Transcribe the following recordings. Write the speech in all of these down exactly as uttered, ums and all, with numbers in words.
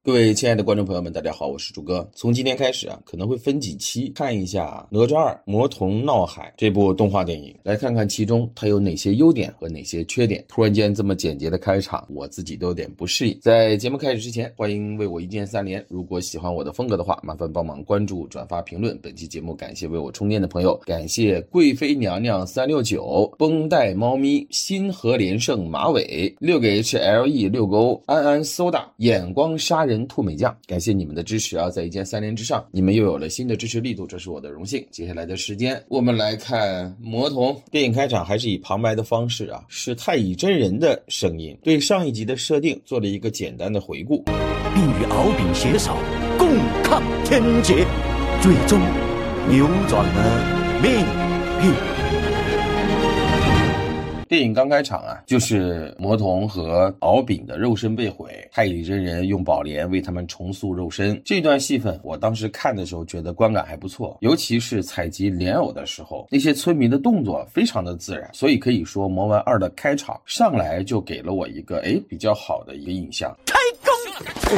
各位亲爱的观众朋友们，大家好，我是朱哥。从今天开始啊，可能会分几期看一下《哪吒二魔童闹海》这部动画电影，来看看其中它有哪些优点和哪些缺点。突然间这么简洁的开场，我自己都有点不适应。在节目开始之前，欢迎为我一键三连。如果喜欢我的风格的话，麻烦帮忙关注、转发、评论本期节目。感谢为我充电的朋友，感谢贵妃娘娘三六九、绷带猫咪、新河连胜马尾、六个 H L E 六个 O、安安 soda、眼光杀人兔美酱，感谢你们的支持啊！在一键三连之上，你们又有了新的支持力度，这是我的荣幸。接下来的时间，我们来看魔童电影开场，还是以旁白的方式啊，是太乙真人的声音，对上一集的设定做了一个简单的回顾， 并与敖丙携手共抗天劫，最终扭转了命运。 电影刚开场啊，就是魔童和敖丙的肉身被毁，太乙真人用宝莲为他们重塑肉身。这段戏份我当时看的时候觉得观感还不错，尤其是采集莲藕的时候，那些村民的动作非常的自然，所以可以说魔丸二的开场上来就给了我一个诶比较好的一个印象。 开工！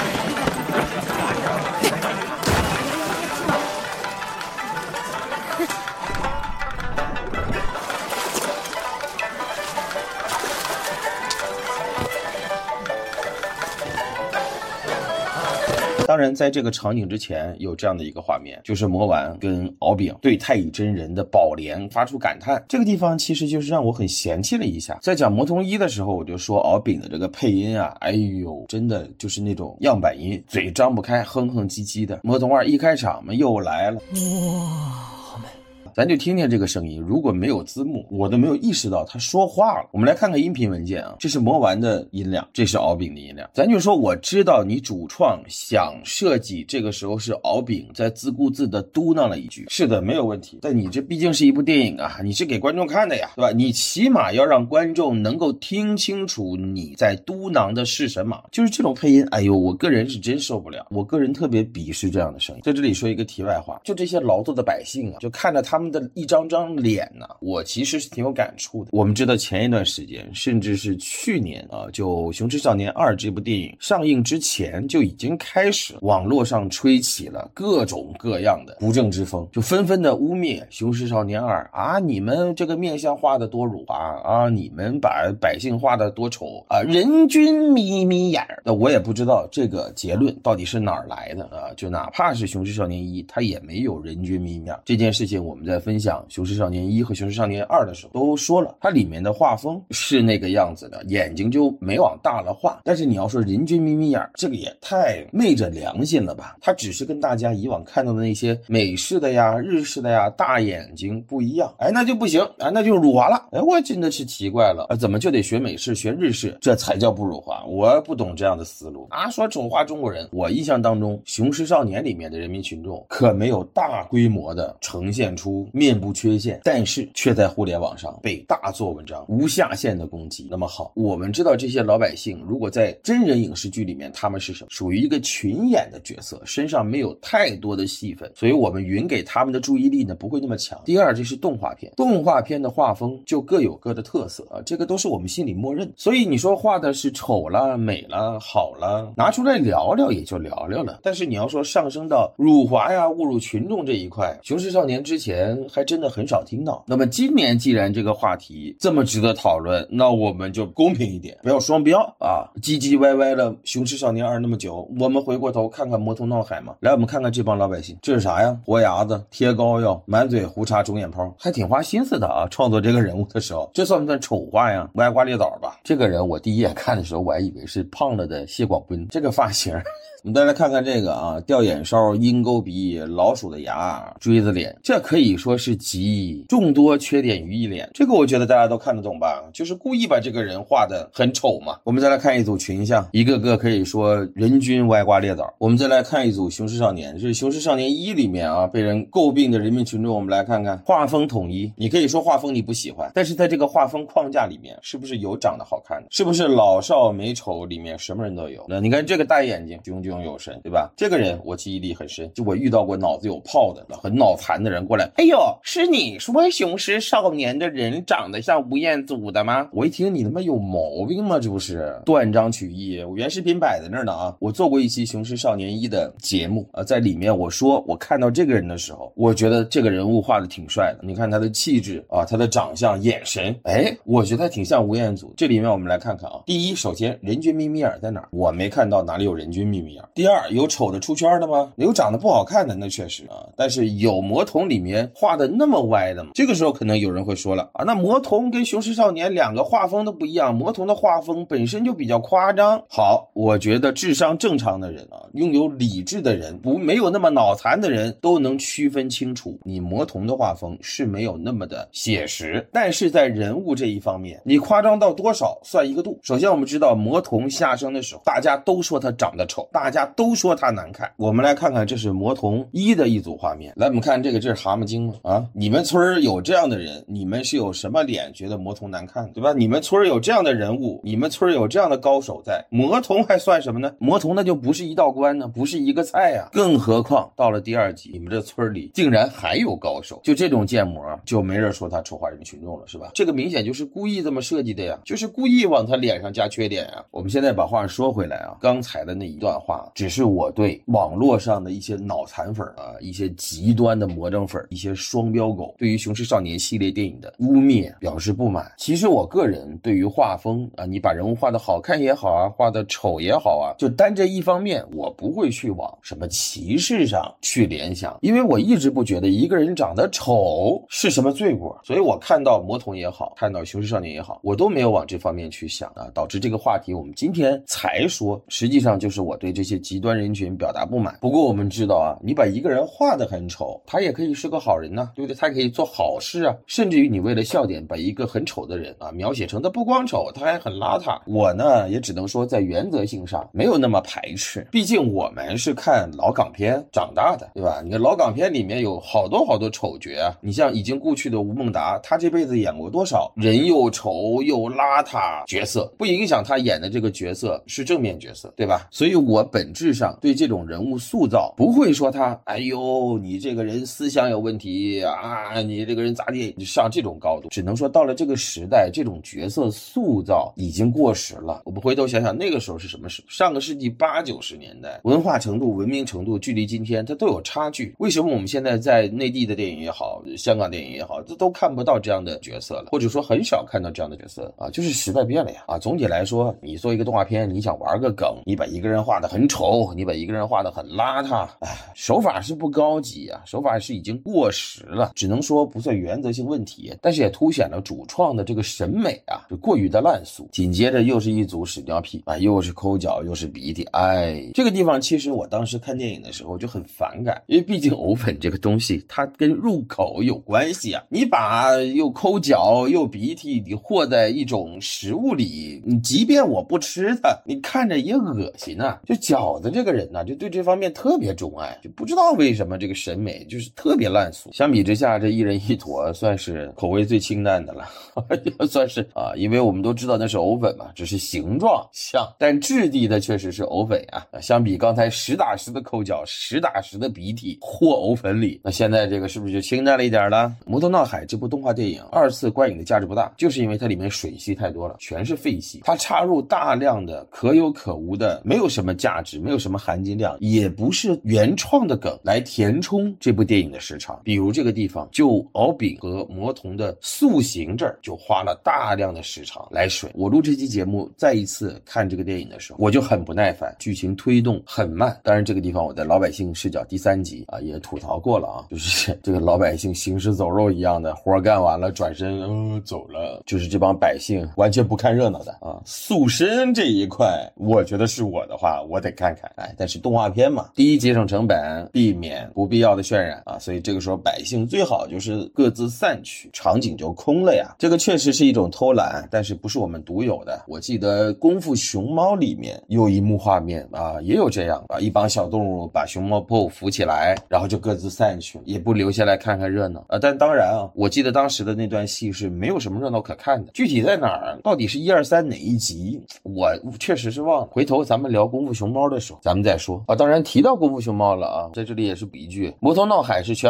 当然在这个场景之前有这样的一个画面，就是魔丸跟敖丙对太乙真人的宝莲发出感叹，这个地方其实就是让我很嫌弃了一下。在讲魔童一的时候，我就说敖丙的这个配音啊，哎呦真的就是那种样板音，嘴张不开，哼哼唧唧的。魔童二一开场嘛又来了，哇，咱就听听这个声音，如果没有字幕，我都没有意识到他说话了。我们来看看音频文件啊，这是魔丸的音量，这是敖丙的音量。咱就说我知道你主创想设计，这个时候是敖丙在自顾自的嘟囔了一句，是的，没有问题。但你这毕竟是一部电影啊，你是给观众看的呀，对吧？你起码要让观众能够听清楚你在嘟囔的是什么。就是这种配音，哎呦，我个人是真受不了，我个人特别鄙视这样的声音。在这里说一个题外话，就这些劳作的百姓啊，就看着他们的一张张脸呢、啊，我其实是挺有感触的。我们知道前一段时间，甚至是去年啊，就《雄狮少年二》这部电影上映之前，就已经开始网络上吹起了各种各样的不正之风，就纷纷的污蔑《雄狮少年二》啊，你们这个面相画的多辱华啊，你们把百姓画的多丑啊，人均眯眯眼。那我也不知道这个结论到底是哪儿来的啊，就哪怕是《雄狮少年一》，它也没有人均眯眯眼这件事情。我们在分享《雄狮少年一》和《雄狮少年二》的时候都说了，它里面的画风是那个样子的，眼睛就没往大了画。但是你要说人均眯眯眼，这个也太昧着良心了吧？它只是跟大家以往看到的那些美式的呀、日式的呀大眼睛不一样，哎，那就不行啊，那就辱华了。哎，我真的是奇怪了，啊，怎么就得学美式、学日式，这才叫不辱华？我不懂这样的思路啊！说丑化中国人，我印象当中，《雄狮少年》里面的人民群众可没有大规模的呈现出面部缺陷，但是却在互联网上被大做文章，无下限的攻击。那么好，我们知道这些老百姓如果在真人影视剧里面，他们是什么？属于一个群演的角色，身上没有太多的戏份，所以我们匀给他们的注意力呢不会那么强。第二，这是动画片，动画片的画风就各有各的特色啊，这个都是我们心里默认。所以你说画的是丑了、美了、好了，拿出来聊聊也就聊聊了。但是你要说上升到辱华呀、侮辱群众这一块，雄狮少年之前还真的很少听到。那么今年既然这个话题这么值得讨论，那我们就公平一点，不要双标啊！唧唧歪歪了雄狮少年二那么久，我们回过头看看魔童闹海嘛。来，我们看看这帮老百姓，这是啥呀？活牙子、贴膏药、满嘴胡茬、肿眼泡，还挺花心思的啊！创作这个人物的时候，这算不算丑化呀？歪瓜裂枣吧？这个人我第一眼看的时候，我还以为是胖了的谢广敦，这个发型。我们再来看看这个啊，吊眼梢、鹰钩鼻、老鼠的牙、锥子脸，这可以说是集众多缺点于一脸。这个我觉得大家都看得懂吧？就是故意把这个人画得很丑嘛。我们再来看一组群像，一个个可以说人均歪瓜裂枣。我们再来看一组雄狮少年，这是雄狮少年一里面啊被人诟病的人民群众。我们来看看画风统一，你可以说画风你不喜欢，但是在这个画风框架里面，是不是有长得好看的？是不是老少美丑里面什么人都有？那你看这个大眼睛，炯炯有神，对吧？这个人我记忆力很深，就我遇到过脑子有泡的很脑残的人过来，哎呦，是你说雄狮少年的人长得像吴彦祖的吗？我一听你他妈有毛病吗？这不是断章取义，我原视频摆在那儿呢啊！我做过一期雄狮少年一的节目啊，在里面我说我看到这个人的时候，我觉得这个人物画的挺帅的，你看他的气质啊，他的长相、眼神，哎，我觉得他挺像吴彦祖。这里面我们来看看啊，第一，首先人均咪咪眼在哪儿？我没看到哪里有人均咪咪眼。第二，有丑的出圈的吗？有长得不好看的，那确实啊，但是有魔童里面画的那么歪的吗？这个时候可能有人会说了啊，那魔童跟雄狮少年两个画风都不一样，魔童的画风本身就比较夸张。好，我觉得智商正常的人啊，拥有理智的人，不没有那么脑残的人都能区分清楚，你魔童的画风是没有那么的写实，但是在人物这一方面，你夸张到多少算一个度。首先我们知道魔童下生的时候，大家都说他长得丑，大家都说他难看。我们来看看这是魔童一的一组画面，来我们看这个，这是蛤蟆精吗？啊，你们村有这样的人，你们是有什么脸觉得魔童难看，对吧？你们村有这样的人物，你们村有这样的高手在，魔童还算什么呢？魔童那就不是一道关呢，不是一个菜呀、啊。更何况到了第二集，你们这村里竟然还有高手，就这种建模就没人说他丑化人民群众了，是吧？这个明显就是故意这么设计的呀，就是故意往他脸上加缺点呀。我们现在把话说回来啊，刚才的那一段话只是我对网络上的一些脑残粉啊，一些极端的魔怔粉，一些双标狗对于雄狮少年系列电影的污蔑表示不满。其实我个人对于画风啊，你把人物画的好看也好啊，画的丑也好啊，就单这一方面我不会去往什么歧视上去联想，因为我一直不觉得一个人长得丑是什么罪过，所以我看到魔童也好，看到雄狮少年也好，我都没有往这方面去想啊，导致这个话题我们今天才说，实际上就是我对这些极端人群表达不满。不过我们知道啊，你把一个人画得很丑，他也可以是个好人呢，对不对？他可以做好事啊，甚至于你为了笑点把一个很丑的人啊描写成他不光丑，他还很邋遢。我呢也只能说在原则性上没有那么排斥，毕竟我们是看老港片长大的，对吧？你看老港片里面有好多好多丑角啊，你像已经故去的吴孟达，他这辈子演过多少人又丑又邋遢角色，不影响他演的这个角色是正面角色，对吧？所以我本质上对这种人物塑造不会说他哎呦你这个人思想有问题啊，你这个人咋地上这种高度，只能说到了这个时代，这种角色塑造已经过时了。我们回头想想那个时候是什么时候，上个世纪八九十年代，文化程度文明程度距离今天它都有差距，为什么我们现在在内地的电影也好，香港电影也好，这都看不到这样的角色了，或者说很少看到这样的角色啊，就是时代变了呀啊！总体来说，你做一个动画片，你想玩个梗，你把一个人画得很丑，你把一个人画得很邋遢，哎，手法是不高级啊，手法是已经过时了，只能说不算原则性问题，但是也凸显了主创的这个审美啊，就过于的烂俗。紧接着又是一组屎尿屁啊，又是抠脚，又是鼻涕，哎，这个地方其实我当时看电影的时候就很反感，因为毕竟藕粉这个东西它跟入口有关系啊，你把又抠脚又鼻涕你和在一种食物里，你即便我不吃它，你看着也恶心啊。就饺子这个人呢、啊，就对这方面特别钟爱，就不知道为什么这个审美就是特别烂俗。相比之下，这一人一坨算是口味最清淡的了，算是啊，因为我们都知道那是藕粉嘛，只是形状像，但质地的确实是藕粉啊。相比刚才实打实的抠脚、实打实的鼻涕和藕粉里，那现在这个是不是就清淡了一点了？《魔童闹海》这部动画电影二次观影的价值不大，就是因为它里面水戏太多了，全是废戏，它插入大量的可有可无的没有什么价值、没有什么含金量，也不是原创的梗来填充这部电影的时长。比如这个地方就敖丙和魔童的塑形这儿就花了大量的时长来水。我录这期节目再一次看这个电影的时候，我就很不耐烦，剧情推动很慢。当然这个地方我在老百姓视角第三集啊也吐槽过了啊，就是这个老百姓行尸走肉一样的活干完了转身呃走了，就是这帮百姓完全不看热闹的啊。塑身这一块我觉得是我的话我得看看，哎，但是动画片嘛，第一节省成本，避免不必要的渲染啊，所以这个时候百姓最好就是各自散去，场景就空了呀。这个确实是一种偷懒，但是不是我们独有的。我记得功夫熊猫里面有一幕画面啊，也有这样啊，一帮小动物把熊猫破扶起来，然后就各自散去，也不留下来看看热闹啊。但当然啊，我记得当时的那段戏是没有什么热闹可看的，具体在哪儿，到底是一二三哪一集，我确实是忘了。回头咱们聊功夫熊猫的时候咱们再说啊。当然提到功夫熊猫了啊，在这里也是补一句，魔童闹海是全方位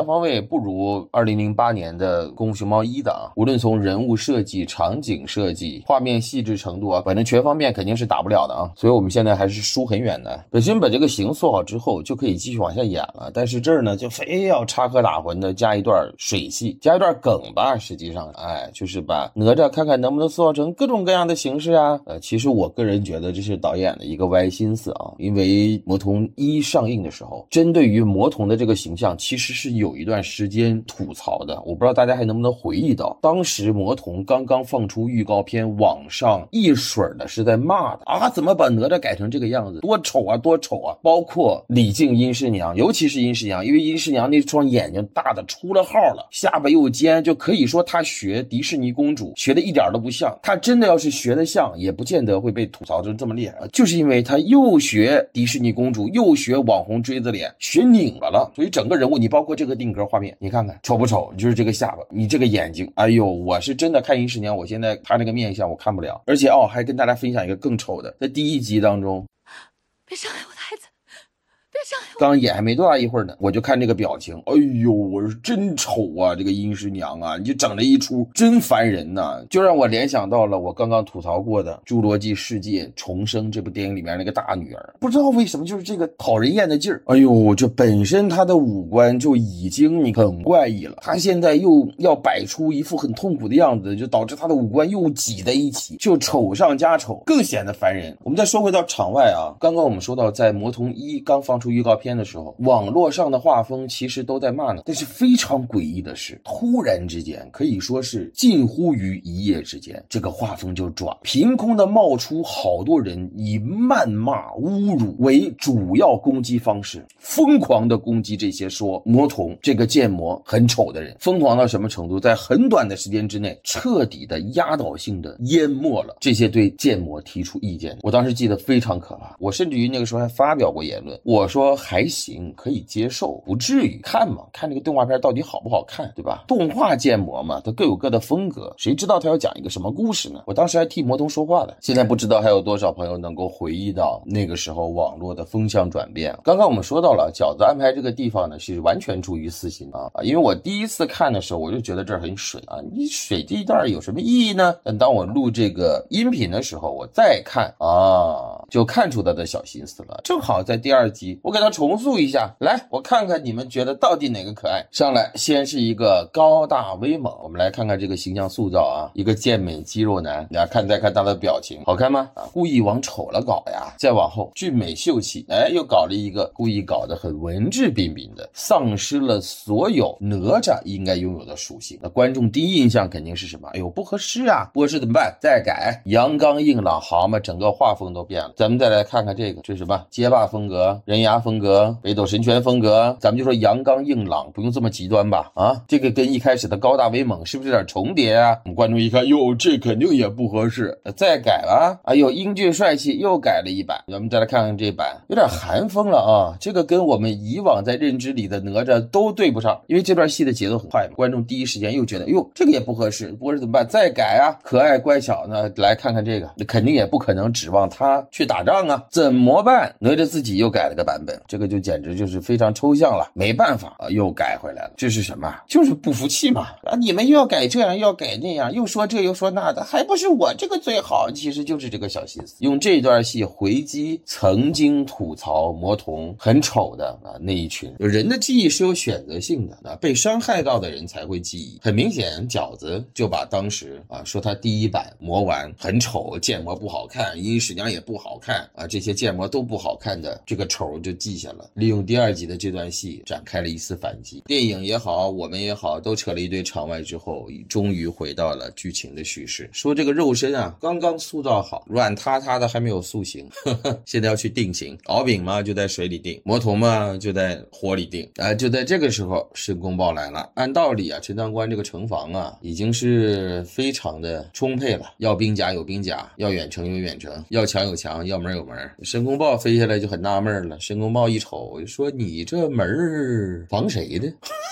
不如二零零八年的功夫熊猫一的啊，无论从人物设计、场景设计、画面细致程度啊，反正全方面肯定是打不了的啊，所以我们现在还是输很远的。本身把这个形做好之后就可以继续往下演了，但是这儿呢就非要插科打诨的加一段水戏，加一段梗吧，实际上哎，就是把哪吒看看能不能塑造成各种各样的形式啊。呃，其实我个人觉得这是导演的一个歪心思啊，因为魔童一上映的时候，针对于魔童的这个形象其实是有一段时间吐槽的，我不知道大家还能不能回忆到，当时魔童刚刚放出预告片，网上一水的是在骂的啊，怎么把哪吒改成这个样子，多丑啊多丑啊。包括李靖殷师娘，尤其是殷师娘，因为殷师娘那双眼睛大的出了号了，下巴又尖，就可以说她学迪士尼公主学的一点都不像，她真的要是学的像也不见得会被吐槽成这么厉害，就是因为她又学迪士尼公主又学网红锥子脸，学拧巴了，所以整个人物你包括这个定格画面，你看看丑不丑，就是这个下巴，你这个眼睛，哎呦，我是真的看殷师娘，我现在她那个面相我看不了。而且哦，还跟大家分享一个更丑的，在第一集当中， 别伤害我的孩子，别伤害我。 刚演还没多大一会儿呢，我就看这个表情，哎呦，我是真丑啊，这个殷师娘啊，你就整了一出真烦人呐、啊，就让我联想到了我刚刚吐槽过的《侏罗纪世界重生》这部电影里面那个大女儿，不知道为什么就是这个讨人厌的劲儿，哎呦，这本身她的五官就已经你很怪异了，她现在又要摆出一副很痛苦的样子，就导致她的五官又挤在一起，就丑上加丑，更显得烦人。我们再说回到场外啊，刚刚我们说到在魔童一刚放出预告片的时候，网络上的画风其实都在骂呢，但是非常诡异的是，突然之间可以说是近乎于一夜之间，这个画风就转，凭空的冒出好多人以谩骂侮辱为主要攻击方式，疯狂的攻击这些说魔童这个建模很丑的人，疯狂到什么程度，在很短的时间之内彻底的压倒性的淹没了这些对建模提出意见。我当时记得非常可怕，我甚至于那个时候还发表过言论，我说还行，可以接受，不至于看嘛，看这个动画片到底好不好看，对吧？动画建模嘛，它各有各的风格，谁知道它要讲一个什么故事呢？我当时还替魔童说话的。现在不知道还有多少朋友能够回忆到那个时候网络的风向转变。刚刚我们说到了饺子安排这个地方呢，是完全出于私心啊，因为我第一次看的时候我就觉得这儿很水啊，你水这一段有什么意义呢？但当我录这个音频的时候，我再看啊，就看出他的小心思了。正好在第二集我给他重塑一下，来我看看你们觉得到底哪个可爱。上来先是一个高大威猛，我们来看看这个形象塑造啊，一个健美肌肉男，大家看再看他的表情好看吗？啊，故意往丑了搞呀。再往后俊美秀气，哎，又搞了一个故意搞得很文质彬彬的，丧失了所有哪吒应该拥有的属性。那观众第一印象肯定是什么？哎呦，不合适啊，不合适怎么办？再改，阳刚硬朗，好嘛，整个画风都变了。咱们再来看看这个，这是什么？街霸风格、人牙风格、北斗神拳风格，咱们就说阳刚硬朗，不用这么极端吧？啊，这个跟一开始的高大威猛是不是有点重叠啊？我们观众一看，哟，这肯定也不合适，再改了。哎呦，英俊帅气又改了一版。咱们再来看看这版，有点韩风了啊，这个跟我们以往在认知里的哪吒都对不上，因为这段戏的节奏很快嘛，观众第一时间又觉得，哟，这个也不合适，不合适怎么办？再改啊，可爱乖巧呢，来看看这个，肯定也不可能指望他去打仗啊，怎么办？哪吒自己又改了个版本，这个就简直就是非常抽象了，没办法啊，又改回来了。这是什么？就是不服气嘛！啊，你们又要改这样，又要改那样，又说这又说那的，还不是我这个最好？其实就是这个小心思，用这段戏回击曾经吐槽魔童很丑的啊那一群人的记忆是有选择性的啊，被伤害到的人才会记忆。很明显，饺子就把当时啊说他第一版魔丸很丑，建模不好看，殷师娘也不好看啊，这些建模都不好看的这个丑就记下了，利用第二集的这段戏展开了一次反击。电影也好，我们也好，都扯了一堆场外之后，终于回到了剧情的叙事，说这个肉身啊刚刚塑造好，软塌塌的还没有塑形，呵呵，现在要去定型。敖丙嘛就在水里定，魔童嘛就在火里定啊，就在这个时候申公豹来了。按道理啊，陈塘关这个城防啊已经是非常的充沛了，要兵甲有兵甲，要远程有远程，要墙有墙，要门有门。申公豹飞下来就很纳闷了，申公豹一瞅说，你这门防谁的？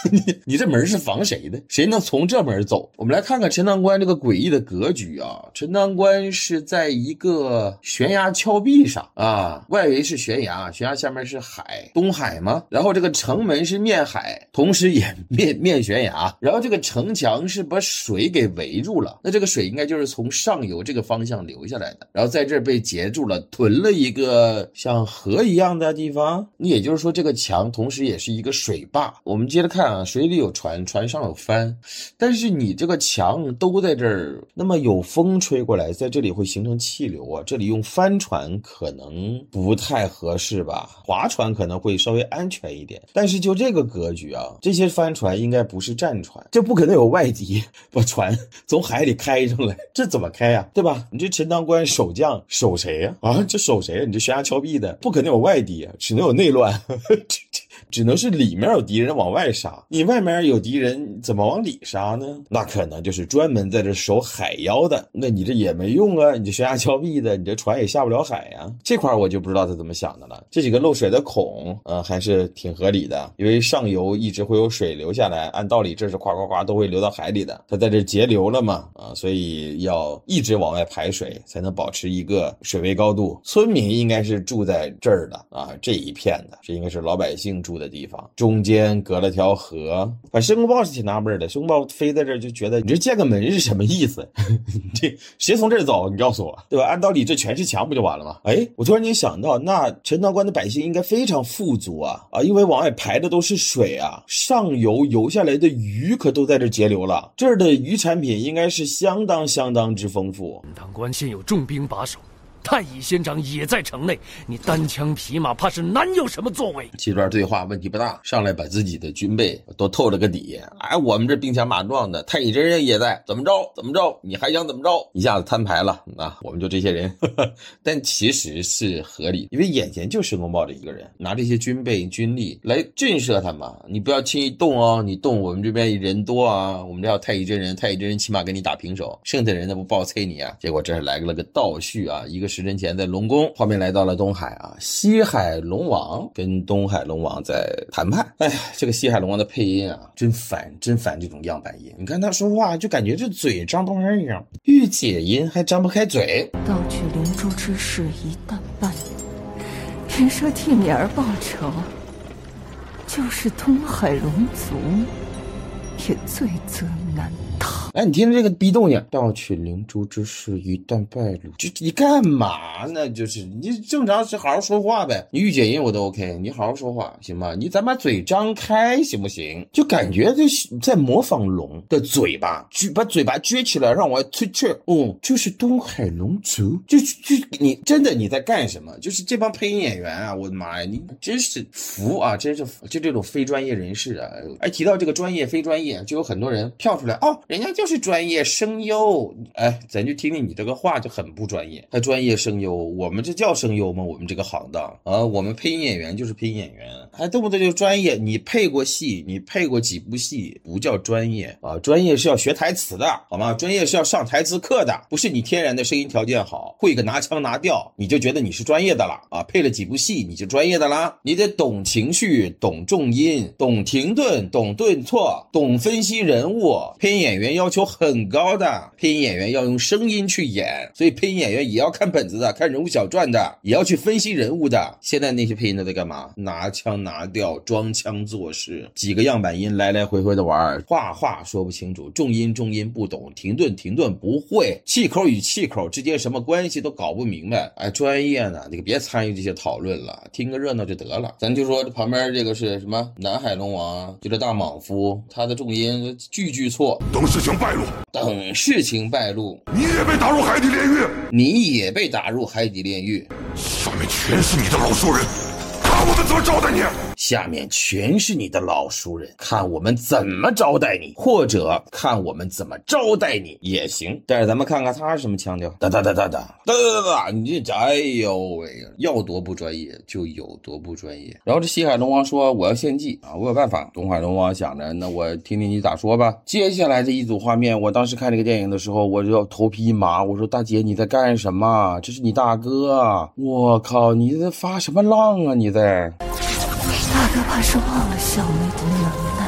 你你这门是防谁的？谁能从这门走？我们来看看陈塘关这个诡异的格局啊。陈塘关是在一个悬崖峭壁上啊，外围是悬崖，悬崖下面是海，东海吗？然后这个城门是面海，同时也面面悬崖，然后这个城墙是把水给围住了，那这个水应该就是从上游这个方向流下来的，然后在这儿被截住了，屯了一个像河一样的地方。也就是说这个墙同时也是一个水坝。我们接着看啊，水里有船，船上有帆，但是你这个墙都在这儿，那么有风吹过来，在这里会形成气流啊，这里用帆船可能不太合适吧，划船可能会稍微安全一点，但是就这个格局啊，这些帆船应该不是战船，这不可能有外敌把船从海里开上来，这怎么开呀、啊？对吧？你这陈塘关守将守谁呀、啊？啊，这守谁啊？你这悬崖峭壁的，不可能有外敌啊，只能有内乱，只能是里面有敌人往外杀，你外面有敌人怎么往里杀呢？那可能就是专门在这守海妖的，那你这也没用啊，你这悬崖峭壁的，你这船也下不了海呀、啊。这块我就不知道他怎么想的了。这几个漏水的孔，呃，还是挺合理的，因为上游一直会有水流下来，按道理这是夸夸夸都会流到海里的，它在这截流了嘛，啊，所以要一直往外排水，才能保持一个水位高度。村民应该是住在这儿的啊，这一片的，这应该是老百姓住的地方，中间隔了条河。反正申公豹是挺纳闷的，申公豹飞在这儿就觉得你这建个门是什么意思？这谁从这儿走？你告诉我，对吧？按道理这全是墙不就完了吗？哎，我突然间想到，那陈塘关的百姓应该非常富足啊啊，因为往外排的都是水啊，上游游下来的鱼可都在这截流了，这儿的渔产品应该是相当相当之丰富。 陈塘关现有重兵把守，太乙仙长也在城内，你单枪匹马怕是难有什么作为。 这段对话问题不大，上来把自己的军备都透了个底。哎，我们这兵强马壮的，太乙真人也在，怎么着怎么着，你还想怎么着？一下子摊牌了啊！我们就这些人，呵呵，但其实是合理，因为眼前就申公豹这一个人，拿这些军备军力来震慑他嘛。你不要轻易动哦，你动我们这边人多啊，我们这要太乙真人，太乙真人起码跟你打平手，剩下人那不暴催你啊。结果这是来了个倒叙啊，一个时辰前在龙宫，后面来到了东海啊，西海龙王跟东海龙王在谈判。哎呀，这个西海龙王的配音啊，真烦，真烦这种样板音。你看他说话就感觉这嘴张不开一样，御姐音还张不开嘴。 盗取灵珠之事一旦办理，人设替你而报仇，就是东海龙族也罪责难逃。 哎，你听着这个逼动静，盗取灵珠之事一旦败露，这你干嘛呢？就是你正常是好好说话呗，你御姐音我都 OK， 你好好说话行吗？你咱把嘴张开行不行？就感觉这在模仿龙的嘴巴，撅把嘴巴撅起来让我吹吹，嗯，就是东海龙族，就就你真的你在干什么？就是这帮配音演员啊，我的妈呀，你真是服啊，真是服，就这种非专业人士啊，哎，提到这个专业非专业，就有很多人跳出来，哦，人家就是专业声优，哎，咱就听听你这个话就很不专业，还专业声优，我们这叫声优吗？我们这个行当啊，我们配音演员就是配音演员，还动不动就专业，你配过戏，你配过几部戏，不叫专业啊，专业是要学台词的，好吗？专业是要上台词课的，不是你天然的声音条件好，会个拿腔拿调，你就觉得你是专业的了啊，配了几部戏你就专业的啦，你得懂情绪，懂重音，懂停顿，懂顿挫，懂分析人物，配音演员要求很高的，配音演员要用声音去演，所以配音演员也要看本子的，看人物小传的，也要去分析人物的。现在那些配音的在干嘛？拿腔拿调，装腔作势，几个样板音来来回回的玩，话话说不清楚，重音重音不懂，停顿停顿不会，气口与气口之间什么关系都搞不明白。哎，专业呢，你别参与这些讨论了，听个热闹就得了。咱就说旁边这个是什么南海龙王，就这大莽夫，他的重音句句错。 等事情败露， 等事情败露， 你也被打入海底炼狱， 你也被打入海底炼狱， 下面全是你的老熟人，看我们怎么招待你。 下面全是你的老熟人，看我们怎么招待你，或者看我们怎么招待你也行。但是咱们看看他是什么腔调，哒哒哒哒哒哒哒哒，你这哎呦喂，要多不专业就有多不专业。然后这西海龙王说我要献计啊，我有办法。东海龙王想着，那我听听你咋说吧。接下来这一组画面，我当时看这个电影的时候，我就要头皮一麻，我说大姐你在干什么？这是你大哥啊！我靠，你在发什么浪啊？你在？ 大哥怕是忘了小妹的能耐，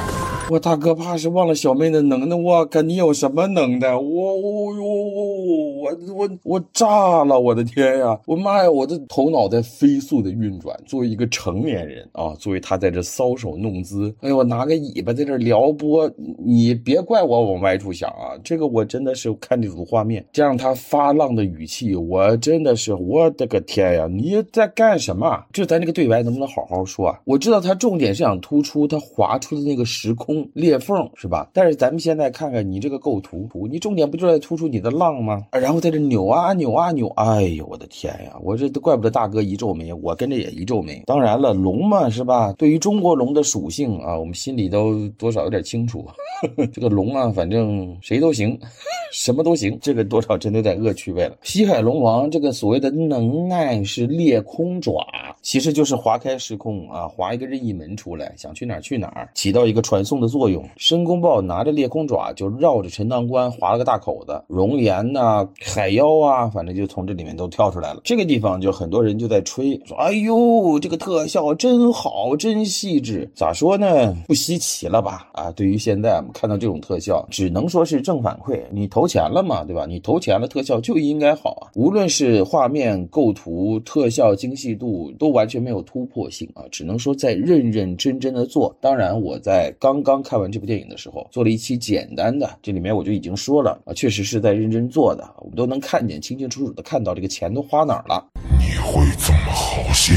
我大哥怕是忘了小妹的能耐，我靠，你有什么能耐？我我我我我我炸了！我的天呀！我妈呀！我的头脑在飞速的运转。作为一个成年人啊，作为他在这搔首弄姿，哎呦，我拿个尾巴在这撩拨，你别怪我往歪处想啊！这个我真的是看这组画面，加上他发浪的语气，我真的是我的个天呀！你在干什么？这咱这个对白能不能好好说啊？我知道他重点是想突出他划出的那个时空裂缝，是吧？但是咱们现在看看你这个构图，你重点不就在突出你的浪吗？然后在这扭啊扭啊扭，哎呦我的天呀！我这都怪不得大哥一皱眉，我跟着也一皱眉。当然了，龙嘛是吧？对于中国龙的属性啊，我们心里都多少有点清楚。这个龙啊，反正谁都行，什么都行，这个多少真的有点恶趣味了。西海龙王这个所谓的能耐是裂空爪，其实就是划开时空啊，划一个任意门出来，想去哪儿去哪儿，起到一个传送的作用。申公豹拿着裂空爪就绕着陈塘关划了个大口子，熔岩呐、海妖啊，反正就从这里面都跳出来了。这个地方就很多人就在吹说，哎呦，这个特效真好，真细致。咋说呢？不稀奇了吧？啊，对于现在我们看到这种特效，只能说是正反馈。你投钱了嘛，对吧？你投钱了，特效就应该好啊。无论是画面、构图、特效精细度，都完全没有突破性啊，只能说在认认真真的做。当然，我在刚刚看完这部电影的时候，做了一期简单的，这里面我就已经说了啊，确实是在认真做的，我们都能看见，清清楚楚的看到这个钱都花哪儿了。 你会这么好心？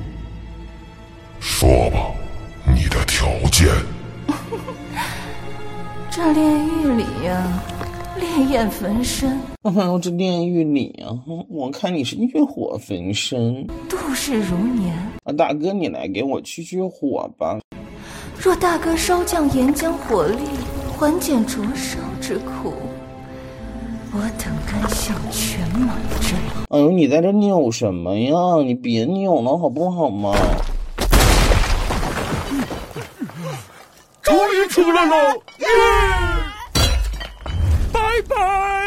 说吧，你的条件。 这炼狱里呀，烈焰焚身。 嗯，这炼狱里啊，我看你是欲火焚身， 度日如年。 啊，大哥，你来给我驱驱火吧。 若大哥烧降岩浆火力，缓解灼烧之苦，我等甘向犬马之劳。 哎呦，你在这扭什么呀？你别扭了好不好嘛？ 终于出来了，耶！拜拜。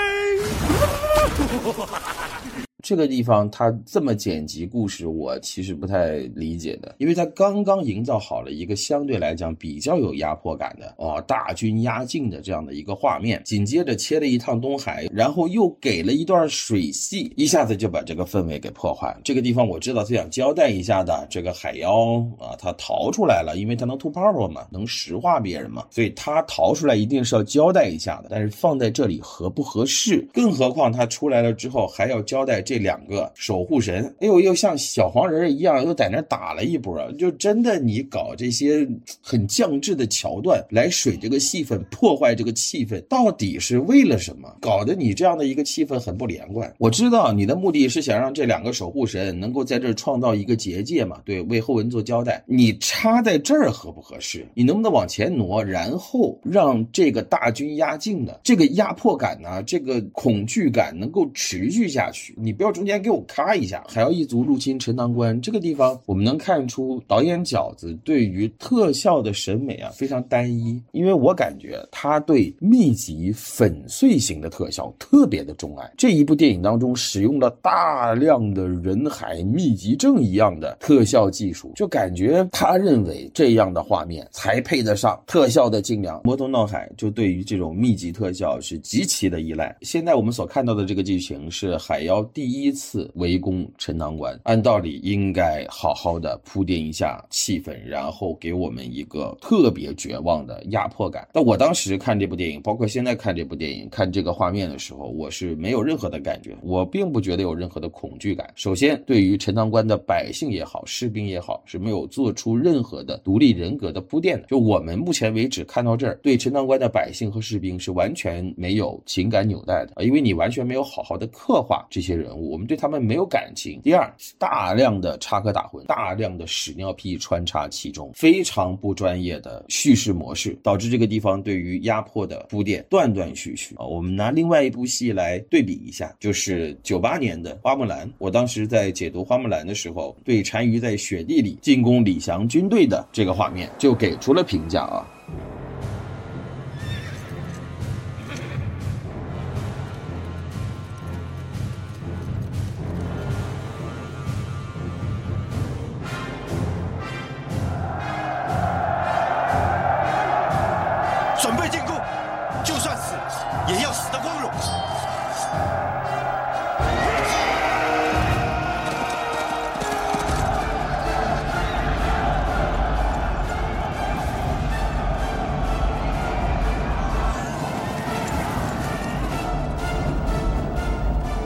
这个地方它这么剪辑故事，我其实不太理解的，因为它刚刚营造好了一个相对来讲比较有压迫感的哦，大军压境的这样的一个画面，紧接着切了一趟东海，然后又给了一段水戏，一下子就把这个氛围给破坏。这个地方我知道他想交代一下的，这个海妖啊，他逃出来了，因为他能吐泡泡嘛，能石化别人嘛，所以他逃出来一定是要交代一下的，但是放在这里合不合适？更何况他出来了之后还要交代这这两个守护神，哎呦，又像小黄人一样又在那打了一波，就真的你搞这些很降智的桥段来水这个戏份，破坏这个气氛，到底是为了什么？搞得你这样的一个气氛很不连贯。我知道你的目的是想让这两个守护神能够在这儿创造一个结界嘛，对，为后文做交代。你插在这儿合不合适？你能不能往前挪，然后让这个大军压境的这个压迫感呢、啊，这个恐惧感能够持续下去？你不要中间给我咔一下。海妖一族入侵陈塘关这个地方，我们能看出导演饺子对于特效的审美啊非常单一，因为我感觉他对密集粉碎型的特效特别的钟爱。这一部电影当中使用了大量的人海密集症一样的特效技术，就感觉他认为这样的画面才配得上特效的精良。魔童闹海就对于这种密集特效是极其的依赖。现在我们所看到的这个剧情是海妖第一次围攻陈塘关，按道理应该好好的铺垫一下气氛，然后给我们一个特别绝望的压迫感。但我当时看这部电影，包括现在看这部电影，看这个画面的时候，我是没有任何的感觉，我并不觉得有任何的恐惧感。首先对于陈塘关的百姓也好，士兵也好，是没有做出任何的独立人格的铺垫的。就我们目前为止看到这儿，对陈塘关的百姓和士兵是完全没有情感纽带的，因为你完全没有好好的刻画这些人物，我们对他们没有感情。第二，大量的插科打诨，大量的屎尿屁穿插其中，非常不专业的叙事模式，导致这个地方对于压迫的铺垫断断续续啊。我们拿另外一部戏来对比一下，就是九八年的花木兰。我当时在解读花木兰的时候，对单于在雪地里进攻李翔军队的这个画面就给出了评价啊。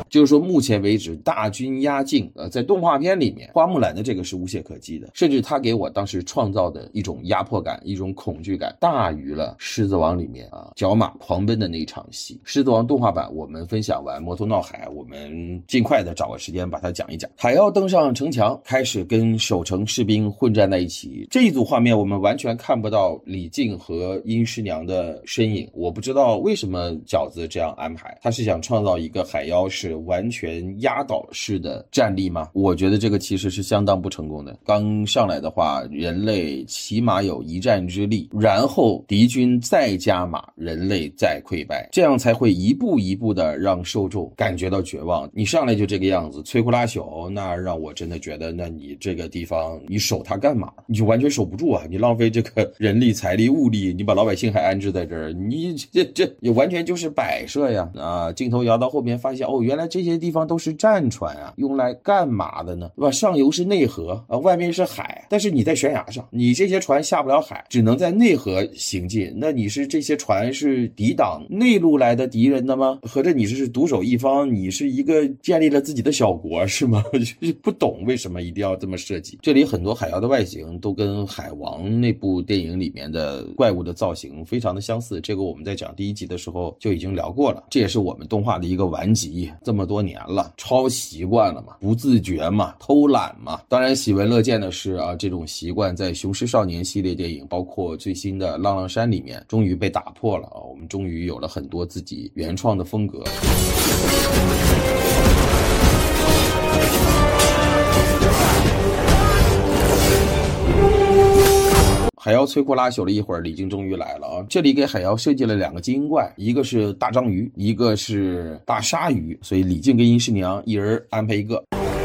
就是说目前为止大军压境，呃，在动画片里面花木兰的这个是无懈可击的，甚至他给我当时创造的一种压迫感，一种恐惧感大于了狮子王里面啊角马狂奔的那一场戏。狮子王动画版我们分享完，魔头闹海我们尽快的找个时间把它讲一讲。海妖登上城墙，开始跟守城士兵混战在一起，这一组画面我们完全看不到李靖和殷师娘的身影，我不知道为什么饺子这样安排，他是想创造一个海妖是完全压倒式的战力吗？我觉得这个其实是相当不成功的。刚上来的话，人类起码有一战之力，然后敌军再加码，人类再溃败，这样才会一步一步的让受众感觉到绝望。你上来就这个样子，摧枯拉朽，那让我真的觉得，那你这个地方你守它干嘛？你就完全守不住啊！你浪费这个人力、财力、物力，你把老百姓还安置在这儿，你这这也完全就是摆设呀！啊，镜头摇到后面发现，哦，原来这些地方都是战船啊，用来干嘛的呢？对吧？上游是内河啊，外面是海，但是你在悬崖上，你这些船下不了海，只能在内河行进。那你是这些船是抵挡内陆来的敌人的吗？合着你是独守一方，你是一个建立了自己的小国是吗？就是不懂为什么一定要这么设计。这里很多海妖的外形都跟海王那部电影里面的怪物的造型非常的相似，这个我们在讲第一集的时候就已经聊过了，这也是我们动画的一个顽疾，这么多年了，抄习惯了嘛，不自觉嘛，偷懒嘛。当然喜闻乐见的是啊，这种习惯在雄狮少年系列电影包括最新的浪浪山里面终于被打破了啊，我们终于有了很多自己原创的风格。海妖摧枯拉朽了一会儿，李靖终于来了啊！这里给海妖设计了两个精英怪，一个是大章鱼，一个是大鲨鱼，所以李靖跟殷师娘一人安排一个。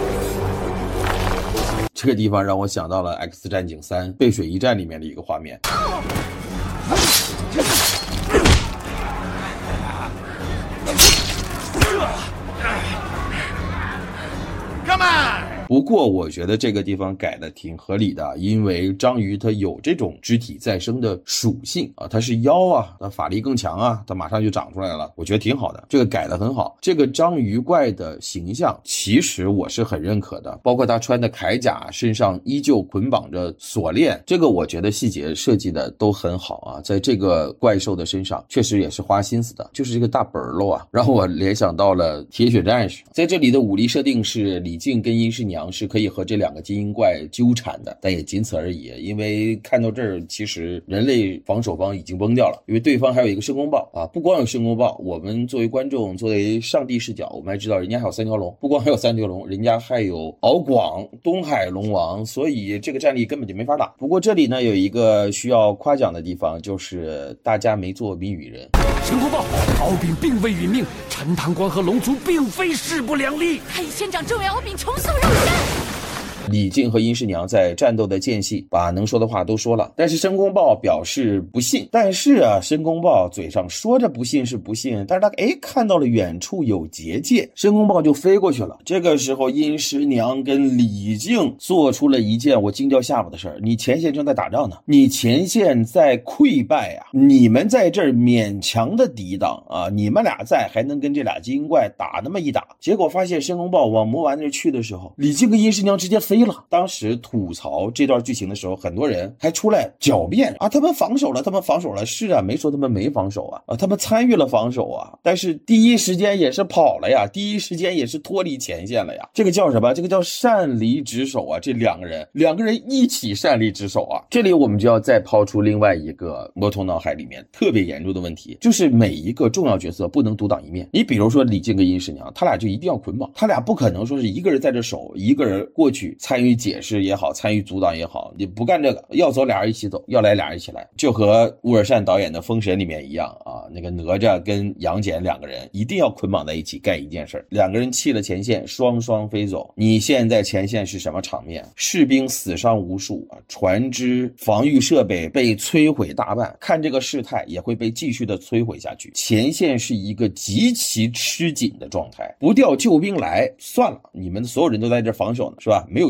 这个地方让我想到了 X 战警三背水一战里面的一个画面。Come on！不过我觉得这个地方改的挺合理的，因为章鱼它有这种肢体再生的属性啊，它是妖啊，它法力更强啊，它马上就长出来了，我觉得挺好的，这个改的很好。这个章鱼怪的形象其实我是很认可的，包括他穿的铠甲，身上依旧捆绑着锁链，这个我觉得细节设计的都很好啊，在这个怪兽的身上确实也是花心思的，就是这个大本喽啊，让我联想到了铁血战士。在这里的武力设定是李靖跟殷师娘是可以和这两个精英怪纠缠的，但也仅此而已。因为看到这儿，其实人类防守方已经崩掉了，因为对方还有一个申公豹啊，不光有申公豹，我们作为观众，作为上帝视角，我们还知道人家还有三条龙，不光还有三条龙，人家还有敖广、东海龙王，所以这个战力根本就没法打。不过这里呢有一个需要夸奖的地方，就是大家没做谜语人。 申公豹，敖丙并未殒命，陈塘关和龙族并非势不两立。 太乙仙长正为敖丙重塑肉身。 李靖和殷师娘在战斗的间隙把能说的话都说了，但是申公豹表示不信。但是啊，申公豹嘴上说着不信是不信，但是他哎看到了远处有结界，申公豹就飞过去了。这个时候殷师娘跟李靖做出了一件我惊掉下巴的事儿，你前线正在打仗呢，你前线在溃败啊，你们在这儿勉强的抵挡啊，你们俩在还能跟这俩精英怪打那么一打，结果发现申公豹往魔丸那儿去的时候，李靖跟殷师娘直接飞了。当时吐槽这段剧情的时候，很多人还出来狡辩啊，他们防守了，他们防守了，是啊，没说他们没防守啊，啊，他们参与了防守啊，但是第一时间也是跑了呀，第一时间也是脱离前线了呀，这个叫什么？这个叫擅离职守啊，这两个人，两个人一起擅离职守啊。这里我们就要再抛出另外一个魔头脑海里面特别严重的问题，就是每一个重要角色不能独当一面。你比如说李靖跟殷师娘，他俩就一定要捆绑，他俩不可能说是一个人在这守，一个人过去参与解释也好，参与阻挡也好，你不干这个，要走俩人一起走，要来俩人一起来，就和乌尔善导演的《封神》里面一样啊，那个哪吒跟杨戬两个人一定要捆绑在一起干一件事，两个人弃了前线，双双飞走。你现在前线是什么场面？士兵死伤无数啊，船只、防御设备被摧毁大半，看这个事态也会被继续的摧毁下去。前线是一个极其吃紧的状态，不调救兵来算了，你们所有人都在这防守呢，是吧？没有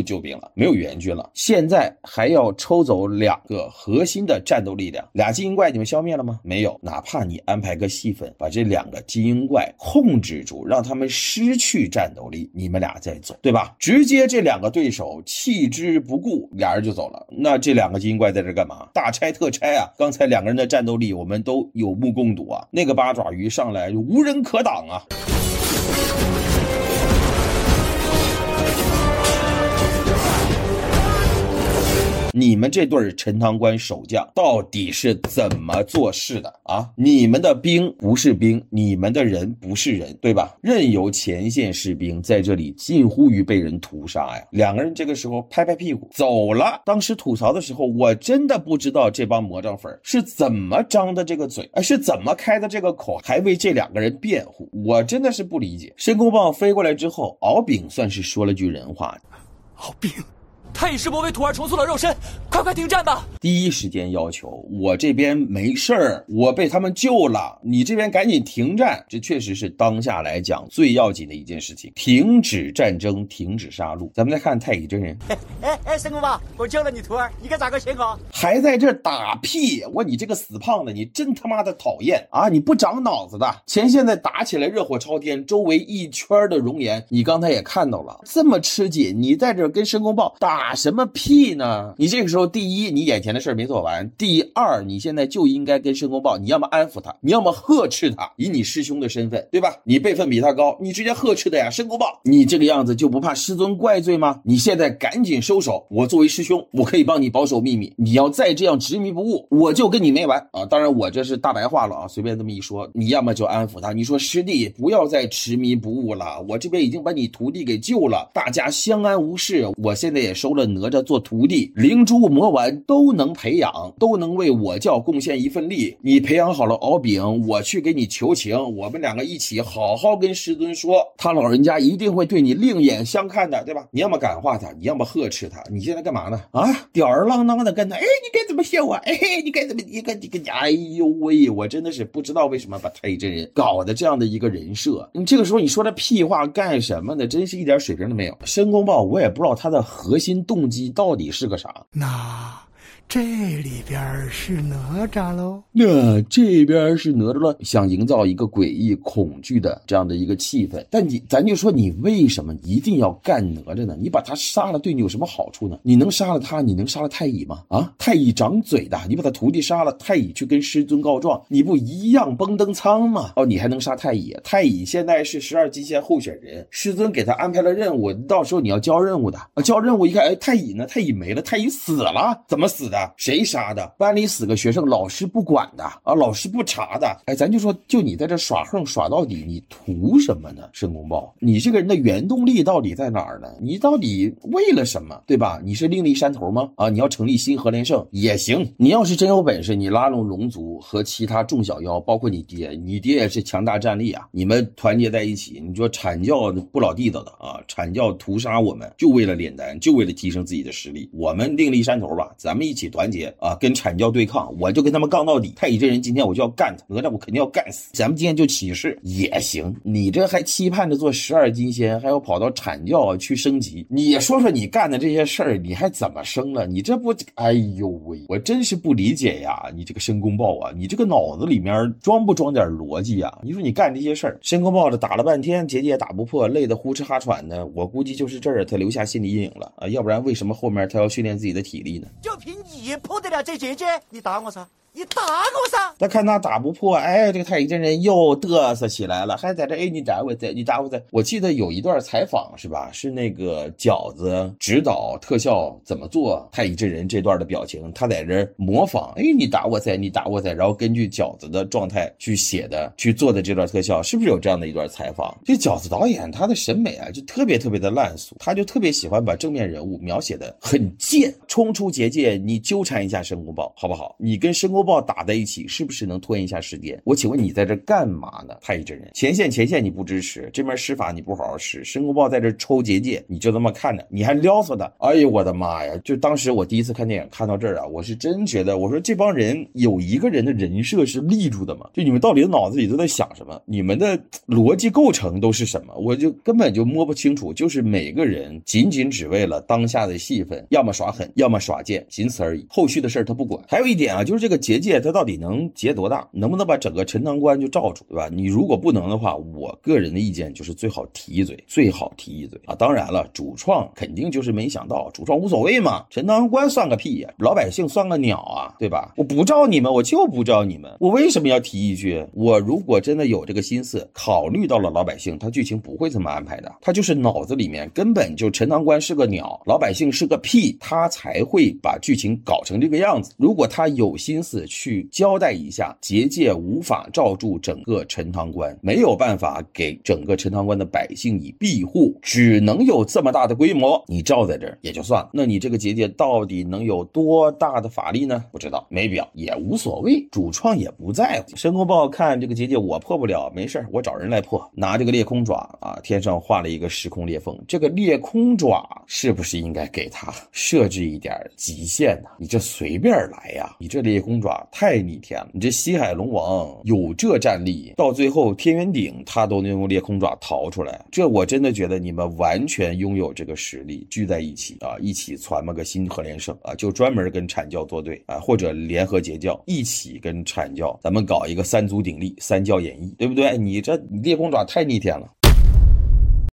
有救兵了，没有援军了，现在还要抽走两个核心的战斗力量，俩精英怪你们消灭了吗？没有，哪怕你安排个戏份，把这两个精英怪控制住，让他们失去战斗力，你们俩再走，对吧？直接这两个对手弃之不顾，俩人就走了。那这两个精英怪在这干嘛？大拆特拆啊！刚才两个人的战斗力我们都有目共睹啊，那个八爪鱼上来无人可挡啊。你们这对陈塘关守将到底是怎么做事的啊？你们的兵不是兵，你们的人不是人，对吧？任由前线士兵在这里近乎于被人屠杀呀！两个人这个时候拍拍屁股走了。当时吐槽的时候，我真的不知道这帮魔障粉是怎么张的这个嘴，是怎么开的这个口，还为这两个人辩护，我真的是不理解。申公豹飞过来之后，敖丙算是说了句人话： 敖丙，太乙师伯为徒儿重塑了肉身，快快停战吧！ 第一时间要求我这边没事儿，我被他们救了，你这边赶紧停战。这确实是当下来讲最要紧的一件事情，停止战争，停止杀戮。咱们再看太乙真人， 哎哎哎，申公豹，我救了你徒儿，你该咋个情况？ 还在这打屁！我你这个死胖子，你真他妈的讨厌啊！你不长脑子的，前线在打起来热火朝天，周围一圈的熔岩，你刚才也看到了，这么吃紧，你在这跟申公豹打打什么屁呢？你这个时候，第一，你眼前的事没做完；第二，你现在就应该跟申公豹，你要么安抚他，你要么呵斥他，以你师兄的身份，对吧？你辈分比他高，你直接呵斥的呀，申公豹，你这个样子就不怕师尊怪罪吗？你现在赶紧收手，我作为师兄，我可以帮你保守秘密，你要再这样执迷不悟，我就跟你没完啊！当然，我这是大白话了啊，随便这么一说，你要么就安抚他，你说师弟不要再执迷不悟了，我这边已经把你徒弟给救了，大家相安无事，我现在也收了哪吒做徒弟，灵珠魔丸都能培养，都能为我教贡献一份力。你培养好了敖丙，我去给你求情，我们两个一起好好跟师尊说，他老人家一定会对你另眼相看的，对吧？你要么感化他，你要么呵斥他，你现在干嘛呢？啊，吊儿郎当的跟他，哎，你该怎么谢我？哎，你该怎么？你该你该，哎呦喂，我真的是不知道为什么把太乙真人搞的这样的一个人设。你这个时候你说的屁话干什么呢？真是一点水平都没有。申公豹我也不知道他的核心动机到底是个啥？ 那这里边是哪吒喽？ 那这边是哪吒了，想营造一个诡异恐惧的这样的一个气氛。但你咱就说你为什么一定要干哪吒呢？你把他杀了对你有什么好处呢？你能杀了他，你能杀了太乙吗？啊，太乙长嘴的，你把他徒弟杀了，太乙去跟师尊告状，你不一样崩登仓吗？哦，你还能杀太乙？太乙现在是十二金仙候选人，师尊给他安排了任务，到时候你要交任务的啊，交任务一看，哎，太乙呢？太乙没了，太乙死了，怎么死的？谁杀的？班里死个学生，老师不管的啊，老师不查的。哎，咱就说，就你在这耍横耍到底，你图什么呢？申公豹，你这个人的原动力到底在哪儿呢？你到底为了什么？对吧？你是另立山头吗？啊，你要成立新合连胜也行。你要是真有本事，你拉拢龙族和其他众小妖，包括你爹，你爹也是强大战力啊，你们团结在一起，你说阐教不老地道的啊，阐教屠杀我们，就为了炼丹，就为了提升自己的实力。我们另立山头吧，咱们一起团结啊，跟阐教对抗，我就跟他们杠到底。太乙真人今天我就要干他，哪吒我肯定要干死。咱们今天就起誓也行。你这还期盼着做十二金仙，还要跑到阐教去升级？你说说你干的这些事儿，你还怎么升了？你这不，哎呦喂，我真是不理解呀！你这个申公豹啊，你这个脑子里面装不装点逻辑呀？你说你干这些事儿，申公豹的打了半天，结界也打不破，累得呼哧哈喘的，我估计就是这儿他留下心理阴影了啊！要不然为什么后面他要训练自己的体力呢？ 就凭你破得了这结界？你打我噻！你打我噻！ 他看他打不破，哎，这个太乙真人又嘚瑟起来了，还在这，哎，你打我在，你打我在。我记得有一段采访是吧？是那个饺子指导特效怎么做太乙真人这段的表情，他在这模仿，哎，你打我在，你打我在，然后根据饺子的状态去写的，去做的这段特效，是不是有这样的一段采访？这饺子导演他的审美啊，就特别特别的烂俗，他就特别喜欢把正面人物描写的很贱，冲出结界，你纠缠一下申公豹好不好？你跟申公侯豹打在一起，是不是能拖延一下时间？我请问你在这干嘛呢？太乙真人，前线前线你不支持，这边施法你不好好施，申公豹在这抽结界，你就这么看着，你还撩死他？哎呦我的妈呀！就当时我第一次看电影看到这儿啊，我是真觉得，我说这帮人有一个人的人设是立住的吗？就你们到底脑子里都在想什么？你们的逻辑构成都是什么？我就根本就摸不清楚，就是每个人仅仅只为了当下的戏份，要么耍狠，要么耍贱，仅此而已，后续的事儿他不管。还有一点啊，就是这个结界它到底能结多大，能不能把整个陈塘关就罩住，对吧？你如果不能的话，我个人的意见就是最好提一嘴，最好提一嘴啊！当然了，主创肯定就是没想到，主创无所谓嘛，陈塘关算个屁呀、啊，老百姓算个鸟啊，对吧？我不招你们，我就不招你们，我为什么要提一句？我如果真的有这个心思，考虑到了老百姓，他剧情不会这么安排的，他就是脑子里面根本就陈塘关是个鸟，老百姓是个屁，他才会把剧情搞成这个样子。如果他有心思去交代一下，结界无法罩住整个陈塘关，没有办法给整个陈塘关的百姓以庇护，只能有这么大的规模，你罩在这儿也就算了，那你这个结界到底能有多大的法力呢？不知道，没表也无所谓，主创也不在乎。申公豹看这个结界我破不了，没事，我找人来破，拿这个裂空爪啊，天上画了一个时空裂缝，这个裂空爪是不是应该给他设置一点极限呢？你这随便来呀，你这裂空爪太逆天了，你这西海龙王有这战力，到最后天元鼎他都能用裂空爪逃出来，这我真的觉得你们完全拥有这个实力，聚在一起啊，一起传么个新合连圣啊，就专门跟阐教作对啊，或者联合截教，一起跟阐教咱们搞一个三足鼎立三教演绎，对不对？你这裂空爪太逆天了。